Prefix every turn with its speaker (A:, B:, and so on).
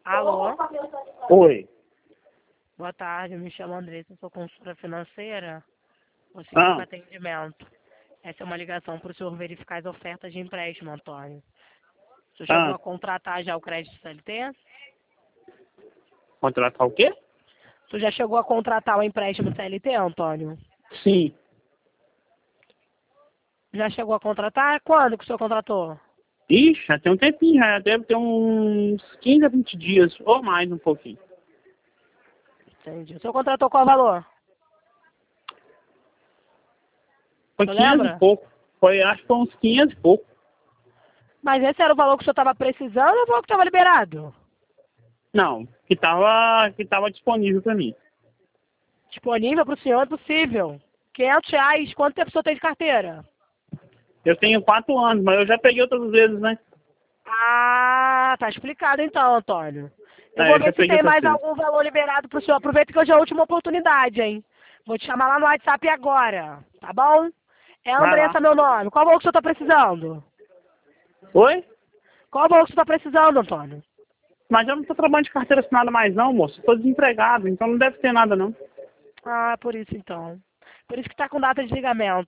A: Alô?
B: Oi.
A: Boa tarde, me chamo Andressa, sou consultora financeira. O
B: Ah.
A: senhor atendimento. Essa é uma ligação para o senhor verificar as ofertas de empréstimo, Antônio. O senhor chegou a contratar já o crédito CLT?
B: Contratar o quê?
A: O senhor já chegou a contratar o empréstimo CLT, Antônio?
B: Sim.
A: Já chegou a contratar? Quando que o senhor contratou?
B: Ixi, já tem um tempinho, já deve ter uns 15 a 20 dias, ou mais um pouquinho.
A: Entendi. O senhor contratou qual valor?
B: Foi
A: Você
B: 500
A: lembra?
B: e pouco. Acho que foi uns 500 e pouco.
A: Mas esse era o valor que o senhor estava precisando ou o valor que estava liberado?
B: Não, que tava disponível para mim.
A: Disponível para o senhor é possível. R$ 500. Quanto tempo o senhor tem de carteira?
B: Eu tenho 4 anos, mas eu já peguei outras vezes, né?
A: Ah, tá explicado então, Antônio. Eu vou
B: Eu já
A: ver se
B: peguei
A: tem
B: outras
A: mais
B: vezes.
A: algum valor liberado pro senhor. Aproveita que hoje é a última oportunidade, hein? Vou te chamar lá no WhatsApp agora, tá bom? É
B: Vai lá.
A: Andressa meu nome. Qual valor que o senhor tá precisando?
B: Oi?
A: Qual valor que o senhor tá precisando, Antônio?
B: Mas eu não tô trabalhando de carteira assinada mais não, moço. Tô desempregado, então não deve ter nada não.
A: Ah, por isso então. Por isso que tá com data de ligamento.